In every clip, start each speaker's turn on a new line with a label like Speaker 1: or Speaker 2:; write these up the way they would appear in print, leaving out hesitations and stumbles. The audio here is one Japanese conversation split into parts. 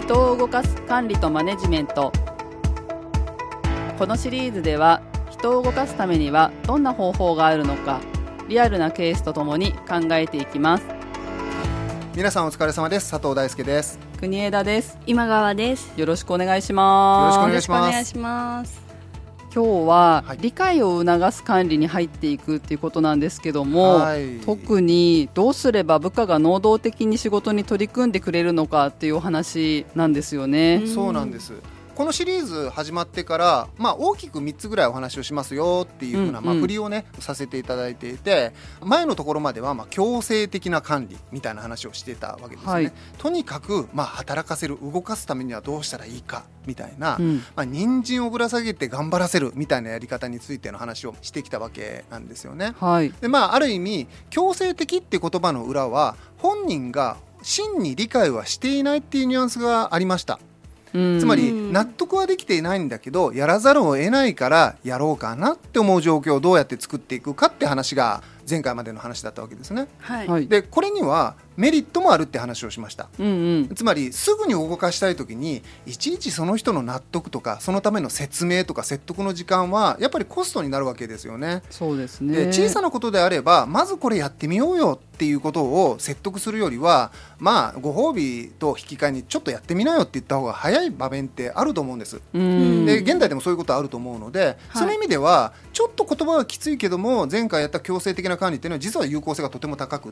Speaker 1: 人を動かす管理とマネジメント。このシリーズでは人を動かすためにはどんな方法があるのか、リアルなケースとともに考えていきます。
Speaker 2: 皆さんお疲れ様です。佐藤大輔です。
Speaker 1: 国枝です。
Speaker 3: 今川です。
Speaker 1: よろしくお願いします。
Speaker 2: よろしくお願いし
Speaker 3: ます。
Speaker 1: 今日は理解を促す管理に入っていくっていうことなんですけども、特にどうすれば部下が能動的に仕事に取り組んでくれるのかっていうお話なんですよね。
Speaker 2: そうなんです。このシリーズ始まってから、大きく3つぐらいお話をしますよっていう風な、振りをねさせていただいていて、前のところまでは強制的な管理みたいな話をしてたわけですね、とにかく働かせる、動かすためにはどうしたらいいかみたいな、人参をぶら下げて頑張らせるみたいなやり方についての話をしてきたわけなんですよね、である意味強制的って言葉の裏は本人が真に理解はしていないっていうニュアンスがありました。つまり納得はできていないんだけどやらざるを得ないからやろうかなって思う状況をどうやって作っていくかって話が前回までの話だったわけですね、でこれにはメリットもあるって話をしました、つまりすぐに動かしたい時にいちいちその人の納得とかそのための説明とか説得の時間はやっぱりコストになるわけですよね。
Speaker 1: そうですね。
Speaker 2: で小さなことであればまずこれやってみようよっていうことを説得するよりはご褒美と引き換えにちょっとやってみなよって言った方が早い場面ってあると思うんです。で現代でもそういうことあると思うので、その意味ではちょっと言葉はきついけども前回やった強制的な管理っていうのは実は有効性がとても高くって、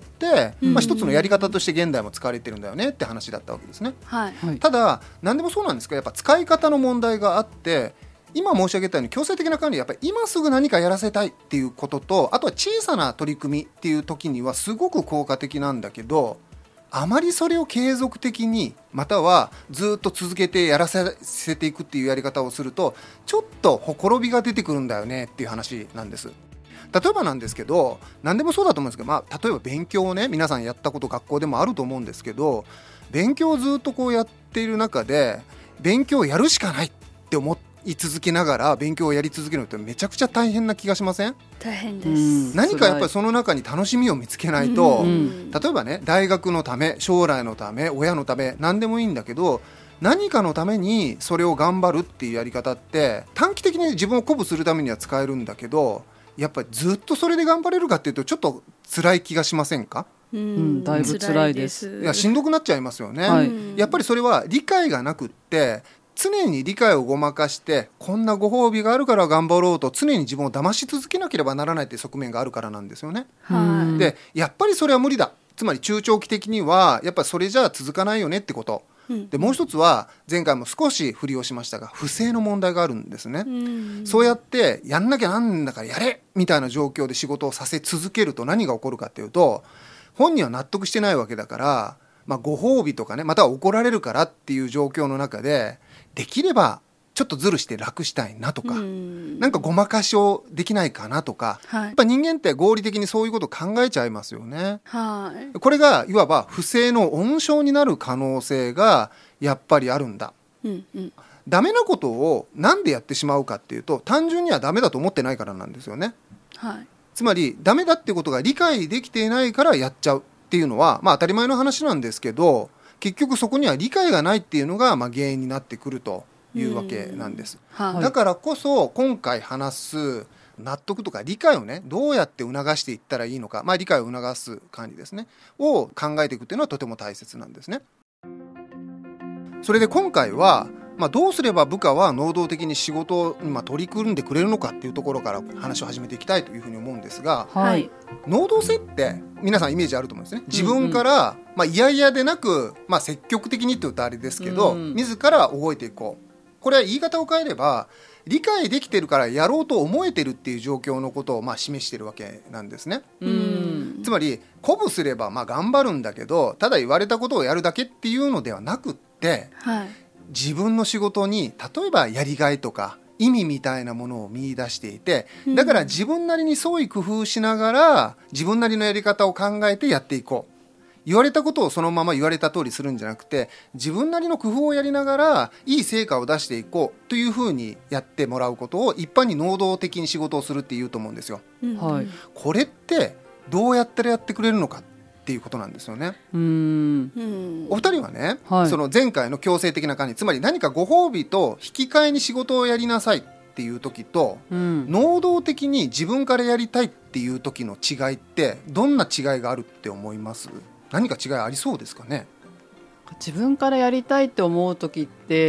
Speaker 2: 一つのやり方として現代も使われてるんだよねって話だったわけですね、ただ何でもそうなんですがやっぱ使い方の問題があって、今申し上げたように強制的な管理やっぱり今すぐ何かやらせたいっていうことと、あとは小さな取り組みっていう時にはすごく効果的なんだけど、あまりそれを継続的にまたはずっと続けてやらせていくっていうやり方をするとちょっとほころびが出てくるんだよねっていう話なんです。例えばなんですけど、何でもそうだと思うんですけど、例えば勉強をね皆さんやったこと学校でもあると思うんですけど、勉強をずっとこうやっている中で勉強をやるしかないって思い続けながら勉強をやり続けるのってめちゃくちゃ大変な気がしません？
Speaker 3: 大変です。
Speaker 2: 何かやっぱりその中に楽しみを見つけないと、例えばね大学のため将来のため親のため何でもいいんだけど、何かのためにそれを頑張るっていうやり方って短期的に自分を鼓舞するためには使えるんだけど、やっぱりずっとそれで頑張れるかっていうとちょっと辛い気がしませんか？
Speaker 1: だいぶ辛いです。
Speaker 2: いやしんどくなっちゃいますよね、やっぱりそれは理解がなくって常に理解をごまかしてこんなご褒美があるから頑張ろうと常に自分を騙し続けなければならないっていう側面があるからなんですよね、でやっぱりそれは無理だ、つまり中長期的にはやっぱりそれじゃ続かないよねってことで、もう一つは前回も少し振りをしましたが不正の問題があるんですね、そうやってやんなきゃなんだからやれみたいな状況で仕事をさせ続けると何が起こるかっていうと、本人は納得してないわけだから、ご褒美とかねまたは怒られるからっていう状況の中でできればちょっとズルして楽したいなとか、なんかごまかしをできないかなとか、やっぱ人間って合理的にそういうことを考えちゃいますよね、これがいわば不正の温床になる可能性がやっぱりあるんだ、ダメなことをなんでやってしまうかっていうと単純にはダメだと思ってないからなんですよね、つまりダメだってことが理解できていないからやっちゃうっていうのは当たり前の話なんですけど、結局そこには理解がないっていうのが原因になってくるというわけなんです、だからこそ今回話す納得とか理解をねどうやって促していったらいいのか、理解を促す管理ですねを考えていくっていうのはとても大切なんですね。それで今回はどうすれば部下は能動的に仕事に取り組んでくれるのかっていうところから話を始めていきたいというふうに思うんですが、能動性って皆さんイメージあると思うんですね。自分から嫌々でなく、積極的にって言うとあれですけど、自ら動いていこう。これは言い方を変えれば理解できてるからやろうと思えてるっていう状況のことを示してるわけなんですね。つまり鼓舞すれば頑張るんだけどただ言われたことをやるだけっていうのではなくって、自分の仕事に例えばやりがいとか意味みたいなものを見出していて、だから自分なりに創意工夫しながら自分なりのやり方を考えてやっていこう。言われたことをそのまま言われた通りするんじゃなくて自分なりの工夫をやりながらいい成果を出していこうというふうにやってもらうことを一般に能動的に仕事をするって言うと思うんですよ、これってどうやったらやってくれるのかっっていうことなんですよね。お二人はね、その前回の強制的な管理、つまり何かご褒美と引き換えに仕事をやりなさいっていう時と、能動的に自分からやりたいっていう時の違いってどんな違いがあるって思います？何か違いありそうですかね？
Speaker 1: 自分からやりたいって思う時って、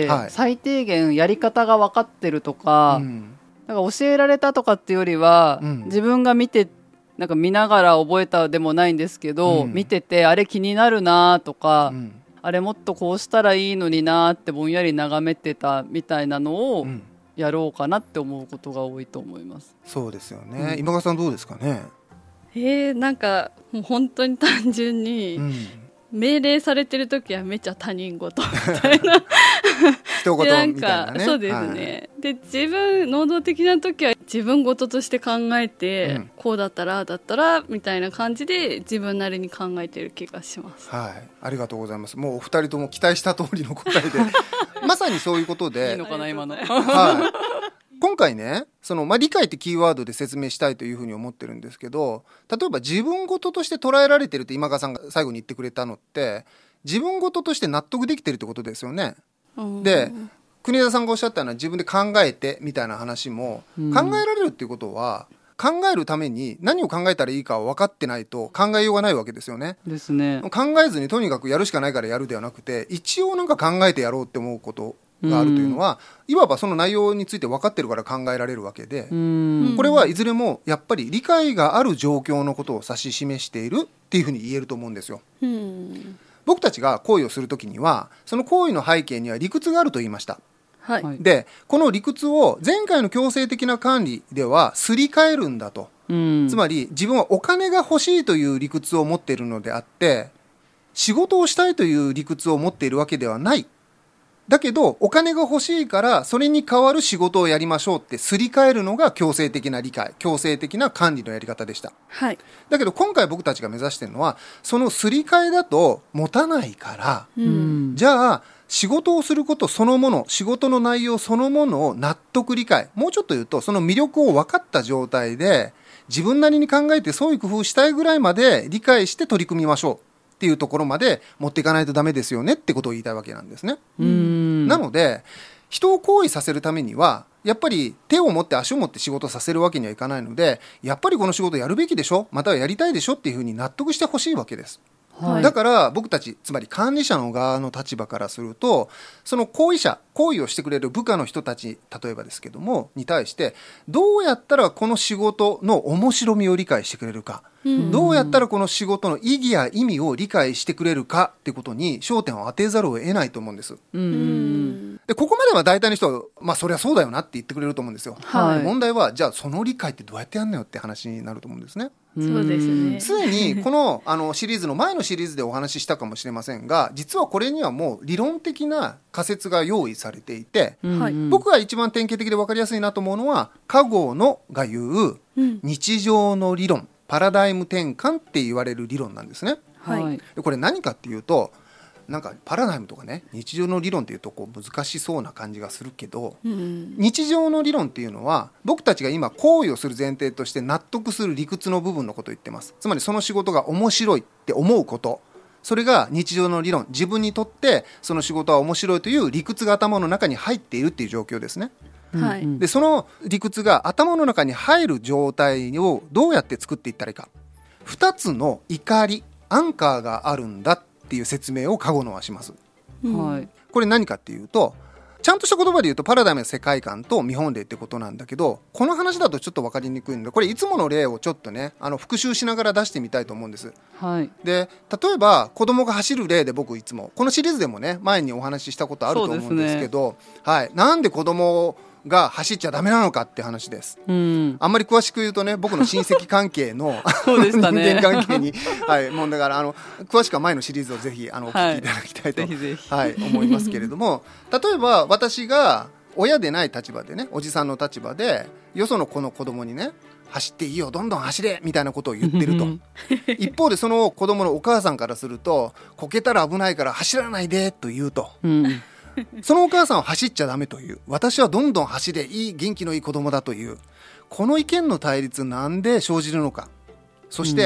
Speaker 1: 最低限やり方が分かってるとか、なんか教えられたとかっていうよりは、自分がなんか見ながら覚えたでもないんですけど、見ててあれ気になるなとか、あれもっとこうしたらいいのになってぼんやり眺めてたみたいなのをやろうかなって思うことが多いと思います。
Speaker 2: そうですよね。今川さんどうですかね？
Speaker 3: なんかもう本当に単純に、命令されてる時はめっちゃ他人事みたいな
Speaker 2: 一言みたいなね。
Speaker 3: そうですね、で自分能動的な時は自分事として考えて、こうだったらだったらみたいな感じで自分なりに考えてる気がします。
Speaker 2: ありがとうございます。もうお二人とも期待した通りの答えでまさにそういうことで
Speaker 1: いいのかな今の
Speaker 2: 今回ね、理解ってキーワードで説明したいというふうに思ってるんですけど、例えば自分事として捉えられてるって今川さんが最後に言ってくれたのって、自分事として納得できてるってことですよね。で、国枝さんがおっしゃったのは自分で考えてみたいな話も、考えられるっていうことは考えるために何を考えたらいいかは分かってないと考えようがないわけですよね。
Speaker 1: ですね。
Speaker 2: 考えずにとにかくやるしかないからやるではなくて、一応なんか考えてやろうって思うことがあるというのは、いわばその内容について分かってるから考えられるわけで、これはいずれもやっぱり理解がある状況のことを指し示しているっていうふうに言えると思うんですよ。僕たちが行為をするときには、その行為の背景には理屈があると言いました。で、この理屈を前回の強制的な管理ではすり替えるんだと。つまり自分はお金が欲しいという理屈を持っているのであって、仕事をしたいという理屈を持っているわけではない。だけどお金が欲しいからそれに代わる仕事をやりましょうってすり替えるのが強制的な理解、強制的な管理のやり方でした。だけど今回僕たちが目指しているのは、そのすり替えだと持たないから、じゃあ仕事をすることそのもの、仕事の内容そのものを納得理解、もうちょっと言うとその魅力を分かった状態で自分なりに考えて創意工夫したいぐらいまで理解して取り組みましょうっていうところまで持っていかないとダメですよねってことを言いたいわけなんですね。なので人を行為させるためにはやっぱり手を持って足を持って仕事させるわけにはいかないので、やっぱりこの仕事やるべきでしょ、またはやりたいでしょっていうふうに納得してほしいわけです。だから僕たち、つまり管理者の側の立場からすると、その行為をしてくれる部下の人たち、例えばですけどもに対してどうやったらこの仕事の面白みを理解してくれるか、どうやったらこの仕事の意義や意味を理解してくれるかってことに焦点を当てざるを得ないと思うんです。でここまでは大体の人は、そりゃそうだよなって言ってくれると思うんですよ。問題はじゃあその理解ってどうやってやんのよって話になると思うんですね。
Speaker 3: そうですね。
Speaker 2: すでにこの、シリーズの前のシリーズでお話ししたかもしれませんが、実はこれにはもう理論的な仮説が用意されていて、僕が一番典型的で分かりやすいなと思うのは加合のが言う日常の理論、パラダイム転換って言われる理論なんですね。これ何かっていうと、なんかパラダイムとかね、日常の理論っていうとこう難しそうな感じがするけど、日常の理論っていうのは僕たちが今行為をする前提として納得する理屈の部分のことを言ってます。つまりその仕事が面白いって思うこと、それが日常の理論、自分にとってその仕事は面白いという理屈が頭の中に入っているっていう状況ですね。でその理屈が頭の中に入る状態をどうやって作っていったらいいか、2つの怒り、アンカーがあるんだっていう説明を加護のはします。これ何かっていうと、ちゃんとした言葉で言うとパラダイムの世界観と見本例ってことなんだけど、この話だとちょっと分かりにくいので、これいつもの例をちょっとね復習しながら出してみたいと思うんです。で例えば子供が走る例で、僕いつもこのシリーズでもね前にお話ししたことあると思うんですけど、なんで子供が走っちゃダメなのかって話です。あんまり詳しく言うとね、僕の親戚関係の人間関係に、もうだから詳しくは前のシリーズをぜひお聞きいただきたいと、思いますけれども、例えば私が親でない立場でね、おじさんの立場でよその子の子供にね、走っていいよ、どんどん走れみたいなことを言ってると一方でその子供のお母さんからすると、こけたら危ないから走らないでと言うと、そのお母さんは走っちゃダメという、私はどんどん走れ、いい元気のいい子供だという、この意見の対立なんで生じるのか。そして、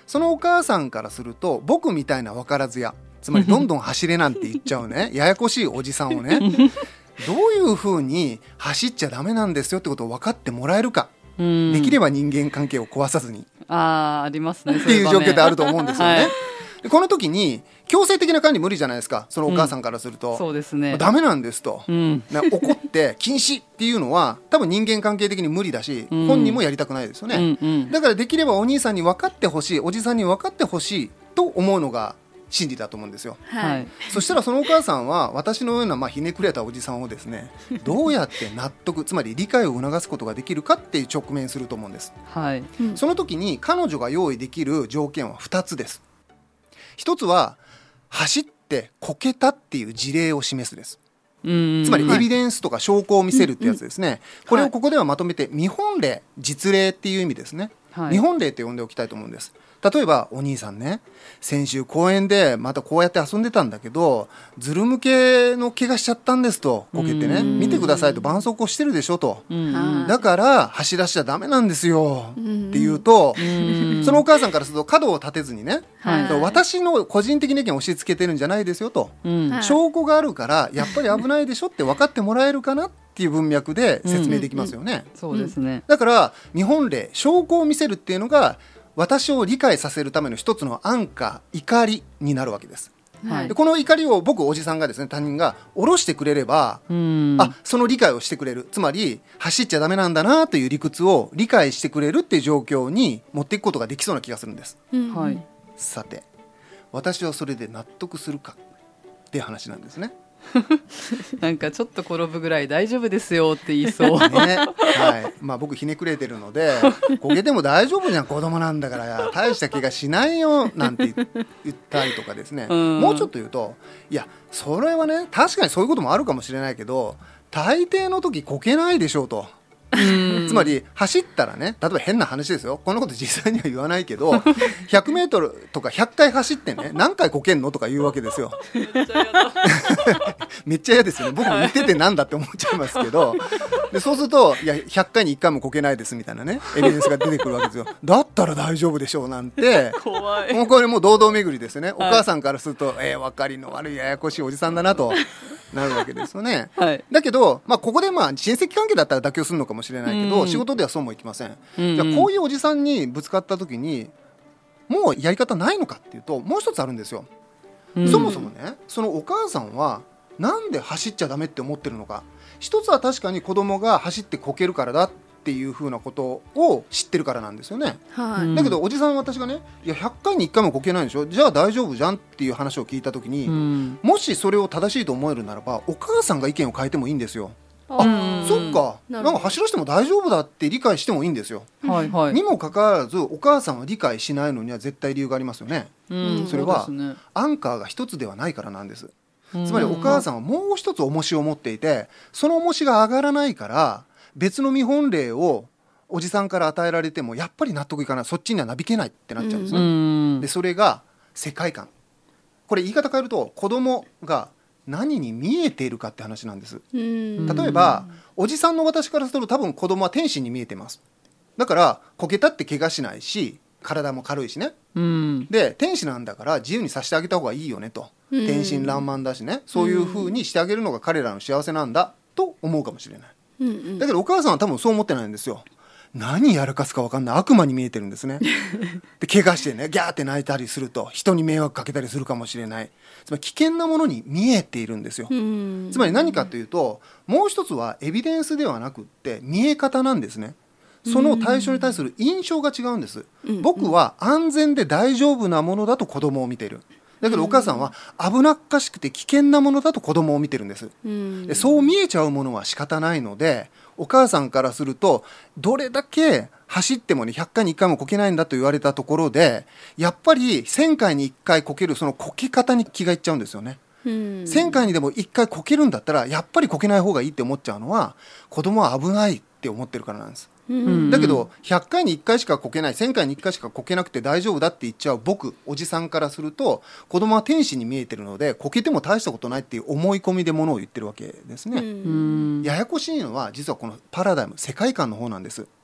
Speaker 2: そのお母さんからすると僕みたいな分からずや、つまりどんどん走れなんて言っちゃうねややこしいおじさんをねどういうふうに走っちゃダメなんですよってことを分かってもらえるか、できれば人間関係を壊さずに
Speaker 1: ありますね
Speaker 2: っていう状況ってあると思うんですよね、
Speaker 1: はい、
Speaker 2: でこの時に強制的な管理無理じゃないですか、そのお母さんからすると、
Speaker 1: そうですね、
Speaker 2: ダメなんですと、怒って禁止っていうのは多分人間関係的に無理だし、本人もやりたくないですよね、だからできればお兄さんに分かってほしい、おじさんに分かってほしいと思うのが真理だと思うんですよ、
Speaker 3: はい、
Speaker 2: そしたらそのお母さんは私のようなひねくれたおじさんをですねどうやって納得、つまり理解を促すことができるかっていう直面すると思うんです、
Speaker 1: はい、
Speaker 2: その時に彼女が用意できる条件は2つです。1つは走ってこけたっていう事例を示すです。つまりエビデンスとか証拠を見せるってやつですね、これをここではまとめて見本例、実例っていう意味ですね、見本例って呼んでおきたいと思うんです。例えばお兄さんね、先週公園でまたこうやって遊んでたんだけどズル向けの怪我しちゃったんですと、こけてね、見てくださいと絆創膏してるでしょと、だから走らしちゃダメなんですよって言うと、そのお母さんからすると角を立てずにね、私の個人的な意見を押し付けてるんじゃないですよと、証拠があるからやっぱり危ないでしょって分かってもらえるかなっていう文脈で説明できますよね、
Speaker 1: そうですね。
Speaker 2: だから見本例、証拠を見せるっていうのが私を理解させるための一つのアンカー、怒りになるわけです、でこの怒りを僕おじさんがですね、他人が下ろしてくれれば、その理解をしてくれる、つまり走っちゃダメなんだなという理屈を理解してくれるっていう状況に持っていくことができそうな気がするんです、さて私はそれで納得するかっていう話なんですね
Speaker 1: なんかちょっと転ぶぐらい大丈夫ですよって言いそう
Speaker 2: ね、僕ひねくれてるのでこけても大丈夫じゃん、子供なんだから大した怪我しないよなんて言ったりとかですね、もうちょっと言うと、いやそれはね確かにそういうこともあるかもしれないけど大抵の時こけないでしょうとつまり走ったらね、例えば変な話ですよ、こんなこと実際には言わないけど100メートルとか100回走ってね、何回こけんのとか言うわけですよめっちゃ嫌ですよね、僕も言っててなんだって思っちゃいますけどでそうするといや100回に1回もこけないですみたいなねエビデンスが出てくるわけですよだったら大丈夫でしょうなんて
Speaker 1: 怖い、
Speaker 2: もうこれもう堂々巡りですよね、お母さんからすると分かりの悪いややこしいおじさんだなとなるわけですよね、だけど、ここで親戚関係だったら妥協するのかもしれないけど、仕事ではそうもいきません、じゃあこういうおじさんにぶつかった時にもうやり方ないのかっていうと、もう一つあるんですよ、そもそもね、そのお母さんはなんで走っちゃダメって思ってるのか。一つは確かに子供が走ってこけるからだっていうふうなことを知ってるからなんですよね、だけどおじさん、私がね、いや100回に1回もこけないでしょ、じゃあ大丈夫じゃんっていう話を聞いた時に、もしそれを正しいと思えるならばお母さんが意見を変えてもいいんですよ。そっか、なんか走らせても大丈夫だって理解してもいいんですよ、にもかかわらずお母さんは理解しないのには絶対理由がありますよね、それはアンカーが一つではないからなんです。つまりお母さんはもう一つ重しを持っていて、その重しが上がらないから別の見本例をおじさんから与えられてもやっぱり納得いかない、そっちにはなびけないってなっちゃうんですね、でそれが世界観。これ言い方変えると子供が何に見えているかって話なんです。例えばおじさんの私からすると多分子供は天使に見えてます。だからこけたって怪我しないし体も軽いしね、で天使なんだから自由にさせてあげた方がいいよねと、天真爛漫だしね、そういう風にしてあげるのが彼らの幸せなんだと思うかもしれない、だけどお母さんは多分そう思ってないんですよ。何やらかすか分かんない悪魔に見えてるんですねで怪我してねギャーって泣いたりすると人に迷惑かけたりするかもしれない、つまり危険なものに見えているんですよ。つまり何かというと、もう一つはエビデンスではなくって見え方なんですね。その対象に対する印象が違うんです、僕は安全で大丈夫なものだと子供を見ている、だけどお母さんは危なっかしくて危険なものだと子供を見てるんです、でそう見えちゃうものは仕方ないので、お母さんからするとどれだけ走ってもね100回に1回もこけないんだと言われたところで、やっぱり1000回に1回こけるそのこけ方に気がいっちゃうんですよね。1000回にでも1回こけるんだったらやっぱりこけない方がいいって思っちゃうのは子供は危ないって思ってるからなんです。だけど100回に1回しかこけない、1000回に1回しかこけなくて大丈夫だって言っちゃう僕おじさんからすると、子供は天使に見えてるのでこけても大したことないっていう思い込みでものを言ってるわけですね。ややこしいのは実はこのパラダイム、世界観の方なんです。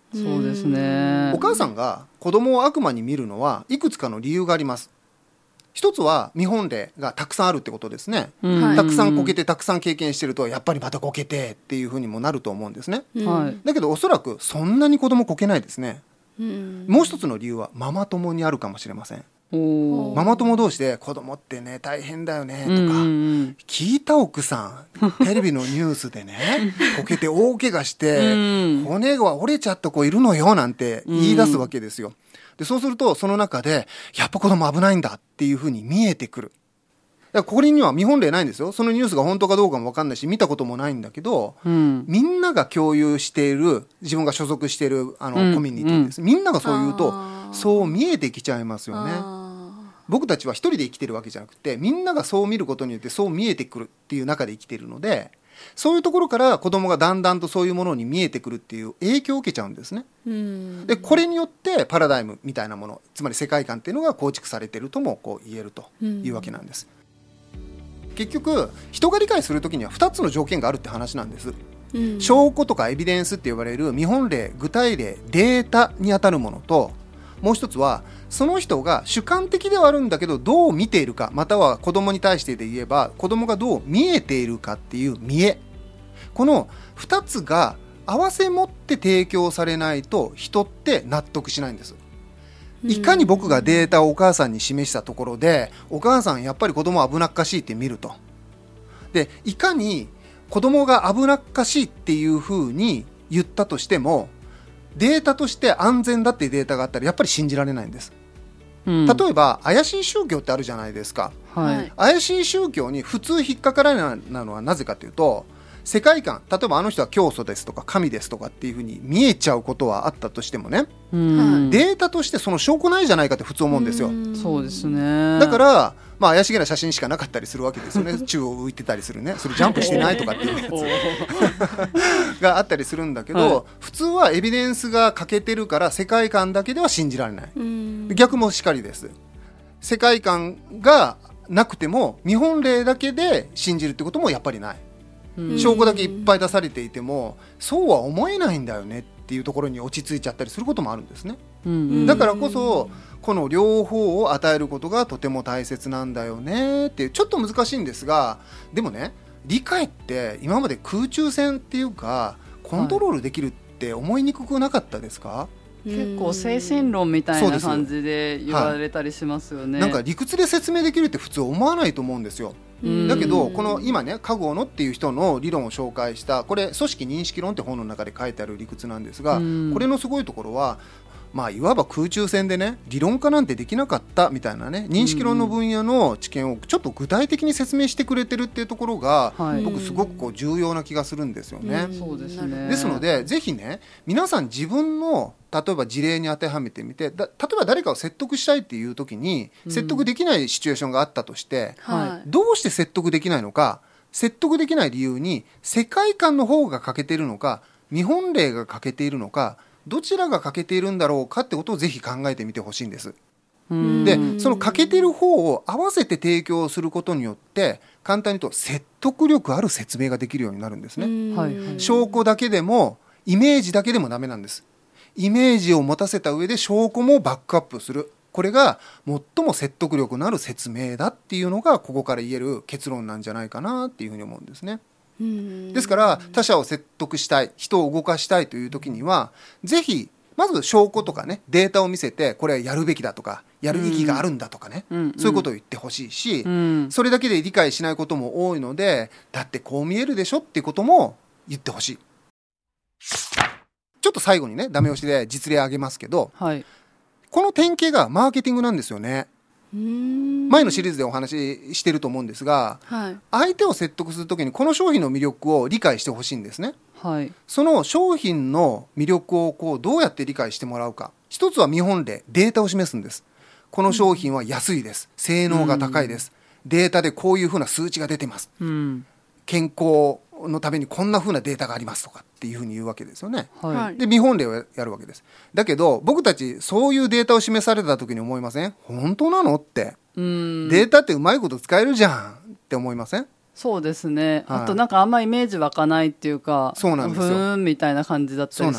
Speaker 1: そうですね。
Speaker 2: お母さんが子供を悪魔に見るのはいくつかの理由があります。一つは見本例がたくさんあるってことですね、たくさんこけてたくさん経験してるとやっぱりまたこけてっていうふうにもなると思うんですね、だけどおそらくそんなに子供こけないですね、もう一つの理由はママ友にあるかもしれません。ママ友同士で子供ってね大変だよねとか、聞いた奥さんテレビのニュースでねこけて大怪我して骨が折れちゃった子いるのよなんて言い出すわけですよ。でそうするとその中でやっぱ子供危ないんだっていうふうに見えてくる。だからこれには見本例ないんですよ。そのニュースが本当かどうかも分かんないし見たこともないんだけど、みんなが共有している自分が所属しているコミュニティです、みんながそう言うとそう見えてきちゃいますよね。僕たちは一人で生きてるわけじゃなくてみんながそう見ることによってそう見えてくるっていう中で生きているので、そういうところから子供がだんだんとそういうものに見えてくるっていう影響を受けちゃうんですね。でこれによってパラダイムみたいなもの、つまり世界観っていうのが構築されているともこう言えるというわけなんです。結局人が理解するときには2つの条件があるって話なんです、証拠とかエビデンスって呼ばれる見本例、具体例、データにあたるものと、もう一つはその人が主観的ではあるんだけどどう見ているか、または子供に対してで言えば子供がどう見えているかっていう見え、この2つが合わせ持って提供されないと人って納得しないんです。いかに僕がデータをお母さんに示したところでお母さんやっぱり子供危なっかしいって見ると、でいかに子供が危なっかしいっていうふうに言ったとしてもデータとして安全だっていうデータがあったらやっぱり信じられないんです、例えば怪しい宗教ってあるじゃないですか、怪しい宗教に普通引っかからないのはなぜかというと、世界観、例えばあの人は教祖ですとか神ですとかっていうふうに見えちゃうことはあったとしてもね、データとしてその証拠ないじゃないかって普通思うんですよ。
Speaker 1: そうですね。
Speaker 2: だから、怪しげな写真しかなかったりするわけですよね宙を浮いてたりするね、それジャンプしてないとかっていうやつがあったりするんだけど、普通はエビデンスが欠けてるから世界観だけでは信じられない、逆もしかりです。世界観がなくても見本例だけで信じるってこともやっぱりない、証拠だけいっぱい出されていてもそうは思えないんだよねっていうところに落ち着いちゃったりすることもあるんですね、だからこそこの両方を与えることがとても大切なんだよねっていう、ちょっと難しいんですが、でもね理解って今まで空中戦っていうかコントロールできるって思いにくくなかったですか？
Speaker 1: 結構精神論みたいな感じで言われたりしますよね、
Speaker 2: なんか理屈で説明できるって普通思わないと思うんですよ。だけどこの今ね加合野っていう人の理論を紹介したこれ組織認識論って本の中で書いてある理屈なんですが、これのすごいところはいわば空中戦でね理論化なんてできなかったみたいなね認識論の分野の知見をちょっと具体的に説明してくれてるっていうところが、僕すごくこう重要な気がするんですよね、
Speaker 1: そうですね。
Speaker 2: ですのでぜひね皆さん自分の例えば事例に当てはめてみて、例えば誰かを説得したいっていう時に説得できないシチュエーションがあったとして、どうして説得できないのか、説得できない理由に世界観の方が欠けているのか見本例が欠けているのか、どちらが欠けているんだろうかってことをぜひ考えてみてほしいんです。でその欠けている方を合わせて提供することによって簡単に言うと説得力ある説明ができるようになるんですね、証拠だけでもイメージだけでもダメなんです。イメージを持たせた上で証拠もバックアップする、これが最も説得力のある説明だっていうのがここから言える結論なんじゃないかなっていうふうに思うんですね。ですから他者を説得したい、人を動かしたいという時にはぜひまず証拠とかねデータを見せてこれはやるべきだとかやる意義があるんだとかね、そういうことを言ってほしいし、それだけで理解しないことも多いのでだってこう見えるでしょっていうことも言ってほしい。ちょっと最後にねダメ押しで実例挙げますけど、この典型がマーケティングなんですよね。前のシリーズでお話ししてると思うんですが、相手を説得するときにこの商品の魅力を理解してほしいんですね、その商品の魅力をこうどうやって理解してもらうか。一つは見本例、データを示すんです。この商品は安いです、性能が高いです、データでこういうふうな数値が出てます、健康のためにこんな風なデータがありますとかっていうふうに言うわけですよね、で見本例をやるわけです。だけど僕たちそういうデータを示された時に思いません？本当なのって、データってうまいこと使えるじゃんって思いません？
Speaker 1: そうですね、あとなんかあんまイメージ湧かないっていうか、
Speaker 2: そうなんですよ、
Speaker 1: ふーんみたいな感じだったりします。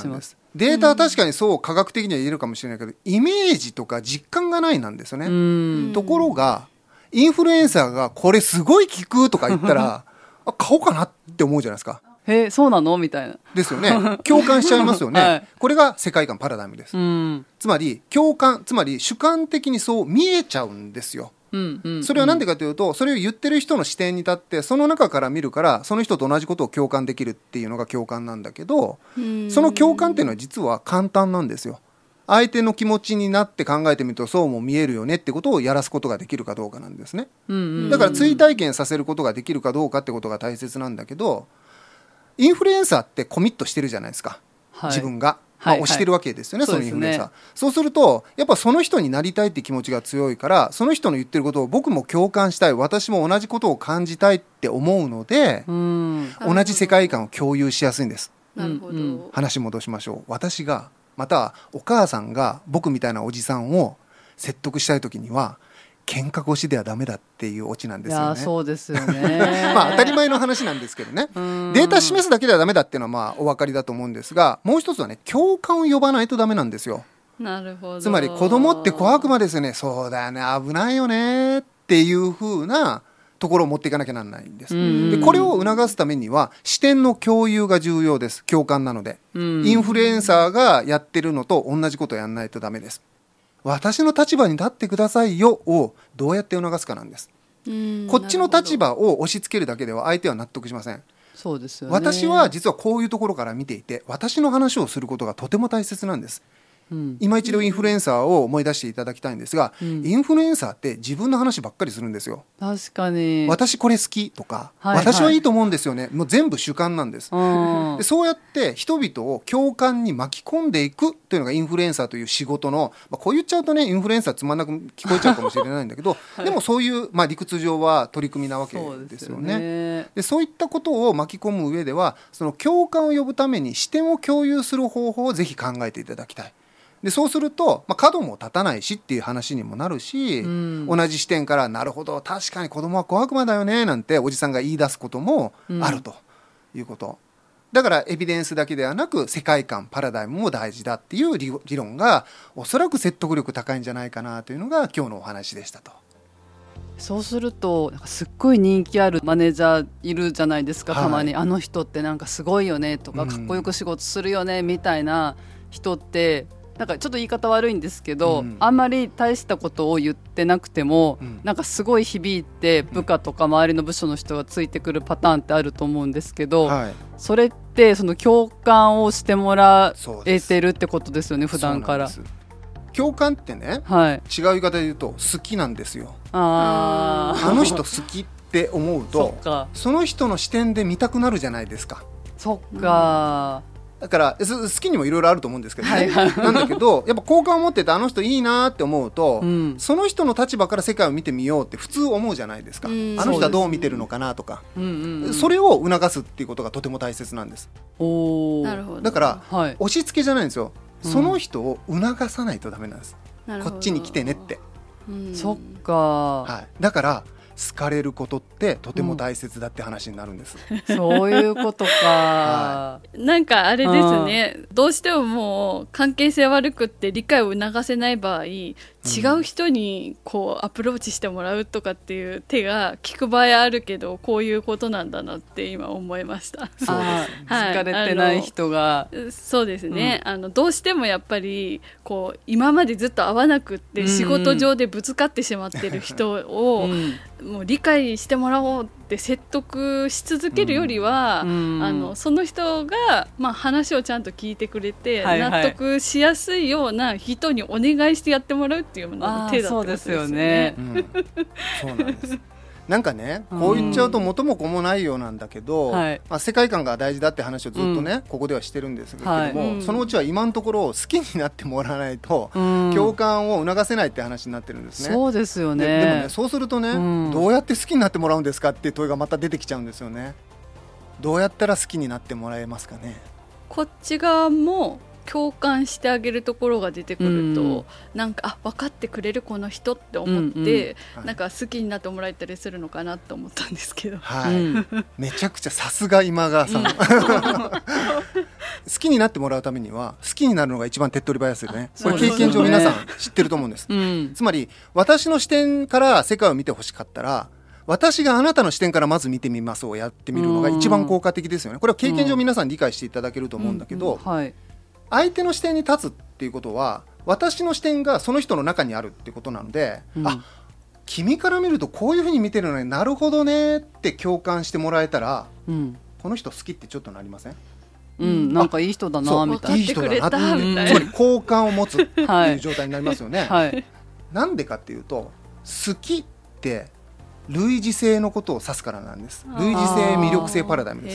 Speaker 2: データは確かにそう科学的には言えるかもしれないけど、イメージとか実感がないなんですよね。ところがインフルエンサーがこれすごい効くとか言ったらあ買おうかなって思うじゃないですか。
Speaker 1: そうなのみたいな
Speaker 2: ですよね。共感しちゃいますよね、
Speaker 1: はい、
Speaker 2: これが世界観パラダイムです。つまり共感、つまり主観的にそう見えちゃうんですよ。それは何でかというと、それを言ってる人の視点に立ってその中から見るから、その人と同じことを共感できるっていうのが共感なんだけど、その共感っていうのは実は簡単なんですよ。相手の気持ちになって考えてみるとそうも見えるよねってことをやらすことができるかどうかなんですね。だから追体験させることができるかどうかってことが大切なんだけど、インフルエンサーってコミットしてるじゃないですか、自分が、推してるわけですよね、そのインフルエンサー。そうするとやっぱその人になりたいって気持ちが強いから、その人の言ってることを僕も共感したい、私も同じことを感じたいって思うので、同じ世界観を共有しやすいんです。
Speaker 3: なるほど。
Speaker 2: 話戻しましょう。私がまたはお母さんが僕みたいなおじさんを説得したいときには喧嘩腰ではダメだっていうオチなんですよね。
Speaker 1: いやそうですよね
Speaker 2: 当たり前の話なんですけどね。データ示すだけではダメだっていうのはお分かりだと思うんですが、もう一つはね、共感を呼ばないとダメなんですよ。
Speaker 3: なるほど。
Speaker 2: つまり子供って小悪魔ですよね。そうだよね、危ないよねっていう風なところを持っていかなきゃならないんです。でこれを促すためには視点の共有が重要です。共感なので、インフルエンサーがやってるのと同じことをやらないとダメです。私の立場に立ってくださいよをどうやって促すかなんです。こっちの立場を押し付けるだけでは相手は納得しません。
Speaker 1: そうですよね。
Speaker 2: 私は実はこういうところから見ていて、私の話をすることがとても大切なんです。今一度インフルエンサーを思い出していただきたいんですが、インフルエンサーって自分の話ばっかりするんですよ。
Speaker 1: 確かに。
Speaker 2: 私これ好きとか、私はいいと思うんですよね、もう全部主観なんです。でそうやって人々を共感に巻き込んでいくというのがインフルエンサーという仕事の、こう言っちゃうとねインフルエンサーつまんなく聞こえちゃうかもしれないんだけど、でもそういう、理屈上は取り組みなわけですよね。でそういったことを巻き込む上では、その共感を呼ぶために視点を共有する方法をぜひ考えていただきたい。でそうすると、角も立たないしっていう話にもなるし、同じ視点からなるほど確かに子供は小悪魔だよねなんておじさんが言い出すこともあるということ、だからエビデンスだけではなく世界観パラダイムも大事だっていう理論がおそらく説得力高いんじゃないかなというのが今日のお話でしたと。
Speaker 1: そうするとなんかすっごい人気あるマネージャーいるじゃないですか、たまに、あの人ってなんかすごいよねとか、かっこよく仕事するよねみたいな人ってなんかちょっと言い方悪いんですけど、あんまり大したことを言ってなくても、なんかすごい響いて部下とか周りの部署の人がついてくるパターンってあると思うんですけど、それってその共感をしてもらえてるってことですよね、普段から。
Speaker 2: 共感ってね、違う言い方で言うと好きなんですよ。あの人好きって思うと その人の視点で見たくなるじゃないですか。そっか、だから好きにもいろいろあると思うんですけどね、なんだけどやっぱ好感を持っててあの人いいなって思うと、その人の立場から世界を見てみようって普通思うじゃないですか。あの人はどう見てるのかなとか、それを促すっていうことがとても大切なんです。なるほど。だから、押し付けじゃないんですよ。その人を促さないとダメなんです。こっちに来てねって。そっか、だから好かれることってとても大切だって話になるんです、そういうことか、
Speaker 3: なんかあれですね、どうしてももう関係性悪くって理解を促せない場合、違う人にこうアプローチしてもらうとかっていう手が効く場合あるけど、こういうことなんだなって今思いました。
Speaker 1: そうです、好かれてない人が、
Speaker 3: そうですね、どうしてもやっぱりこう今までずっと会わなくって仕事上でぶつかってしまってる人を、もう理解してもらおうって説得し続けるよりは、その人が、話をちゃんと聞いてくれて、納得しやすいような人にお願いしてやってもらうっていうのが手だってことですよね。
Speaker 2: そうなんです。なんかね、こう言っちゃうと元も子もないようなんだけど、世界観が大事だって話をずっとね、ここではしてるんですけども、そのうちは今のところ好きになってもらわないと、共感を促せないって話になってるんですね。そうですよね。でもね、そうするとね、どうやって好きになってもらうんですかっていう問いがまた出てきちゃうんですよね。どうやったら好きになってもらえますかね。
Speaker 3: こっち側も共感してあげるところが出てくると、なんか分かってくれるこの人って思って、なんか好きになってもらえたりするのかなと思ったんですけど、
Speaker 2: めちゃくちゃさすが今川さん、好きになってもらうためには好きになるのが一番手っ取り早いですよね。これ経験上皆さん知ってると思うんです、つまり私の視点から世界を見てほしかったら、私があなたの視点からまず見てみますをやってみるのが一番効果的ですよね。これは経験上皆さん理解していただけると思うんだけど、相手の視点に立つっていうことは私の視点がその人の中にあるってことなので、君から見るとこういうふうに見てるのになるほどねって共感してもらえたら、この人好きってちょっとなりません？
Speaker 1: なんかいい人だなみたいな、
Speaker 2: いい人だなって、つまり好感を持つっていう状態になりますよね。なんでかっていうと、好きって類似性のことを指すからなんです。類似性魅力性パラダイムです。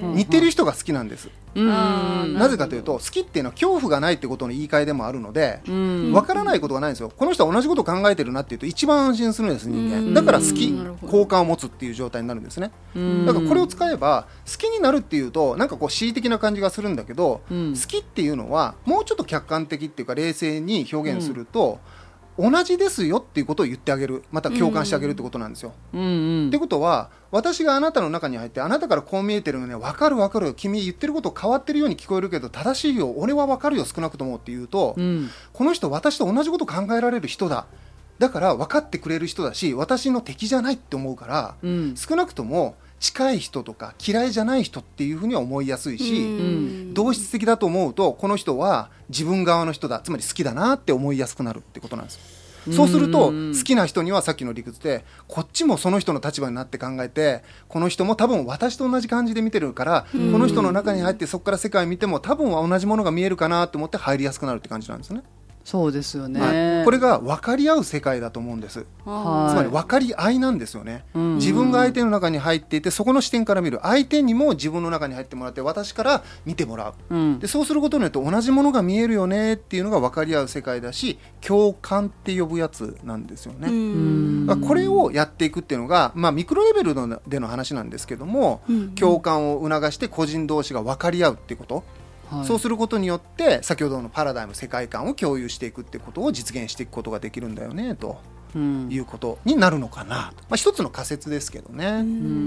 Speaker 2: 似てる人が好きなんです。なぜかというと、好きっていうのは恐怖がないってことの言い換えでもあるので、分からないことがないんですよ。この人は同じことを考えてるなっていうと一番安心するんです、人間。だから好き、好感を持つっていう状態になるんですね。だからこれを使えば好きになるっていうとなんかこう恣意的な感じがするんだけど、好きっていうのはもうちょっと客観的っていうか冷静に表現すると、同じですよっていうことを言ってあげる、また共感してあげるってことなんですよ。ってことは、私があなたの中に入ってあなたからこう見えてるのね、分かる分かる、君言ってること変わってるように聞こえるけど正しいよ、俺は分かるよ少なくともって言うと、この人私と同じこと考えられる人だ、だから分かってくれる人だし私の敵じゃないって思うから、少なくとも近い人とか嫌いじゃない人っていうふうには思いやすいし、同質的だと思うとこの人は自分側の人だ、つまり好きだなって思いやすくなるってことなんです。そうすると好きな人にはさっきの理屈でこっちもその人の立場になって考えて、この人も多分私と同じ感じで見てるから、この人の中に入ってそこから世界を見ても多分は同じものが見えるかなと思って入りやすくなるって感じなんですね。
Speaker 1: そうですよね、
Speaker 2: これが分かり合う世界だと思うんです。つまり分かり合いなんですよね。自分が相手の中に入っていてそこの視点から見る、相手にも自分の中に入ってもらって私から見てもらう、でそうすることによって同じものが見えるよねっていうのが分かり合う世界だし、共感って呼ぶやつなんですよね。これをやっていくっていうのが、ミクロレベルでの話なんですけども、共感を促して個人同士が分かり合うっていうこと、そうすることによって先ほどのパラダイム、世界観を共有していくってことを実現していくことができるんだよねということになるのかなと、一つの仮説ですけどね。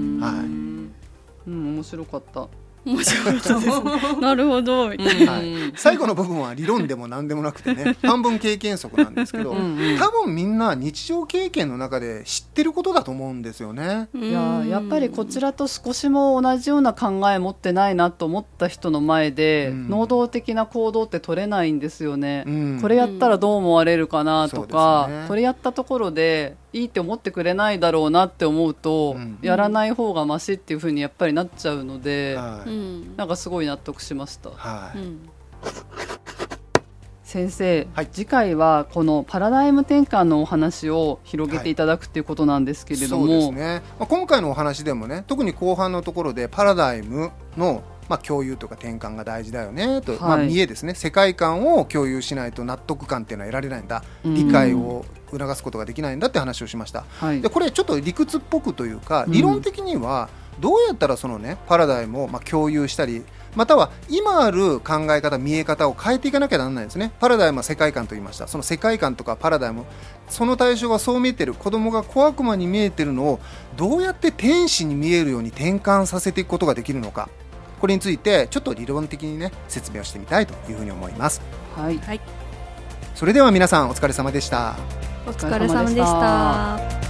Speaker 1: 面白かった。
Speaker 3: 面白かったですね。なるほどみたいな、
Speaker 2: 最後の部分は理論でも何でもなくてね半分経験則なんですけど多分みんな日常経験の中で知ってることだと思うんですよね。
Speaker 1: やっぱりこちらと少しも同じような考え持ってないなと思った人の前で、能動的な行動って取れないんですよね。これやったらどう思われるかなとか、これやったところでいいって思ってくれないだろうなって思うと、やらない方がマシっていう風にやっぱりなっちゃうので、なんかすごい納得しました。先生、次回はこのパラダイム転換のお話を広げていただくということなんですけれども、
Speaker 2: そうですね、今回のお話でもね、特に後半のところでパラダイムの共有とか転換が大事だよねと、見栄ですね、世界観を共有しないと納得感っていうのは得られないんだ、理解を促すことができないんだって話をしました。でこれちょっと理屈っぽくというか、理論的にはどうやったらそのねパラダイムを共有したり、または今ある考え方、見え方を変えていかなきゃならないんですね。パラダイムは世界観と言いました。その世界観とかパラダイム、その対象がそう見えてる、子供が小悪魔に見えてるのをどうやって天使に見えるように転換させていくことができるのか、これについてちょっと理論的にね説明をしてみたいというふうに思います。それでは皆さんお疲れ様でした。
Speaker 3: お疲れ様でした。